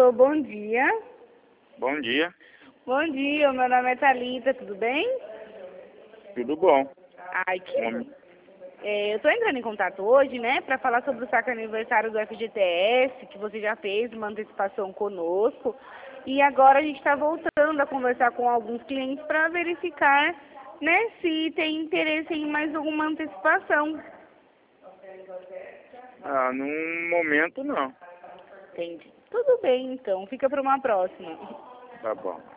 Alô, bom dia. Bom dia, Bom dia, meu nome é Thalita, tudo bem? tudo bom? Ai, que bom. Eu tô entrando em contato hoje, né, para falar sobre o saque aniversário do FGTS, que você já fez uma antecipação conosco. E agora a gente está voltando a conversar com alguns clientes para verificar, né, se tem interesse em mais alguma antecipação. Ah, num momento não. Entendi. Tudo bem, então. Fica para uma próxima. Tá bom.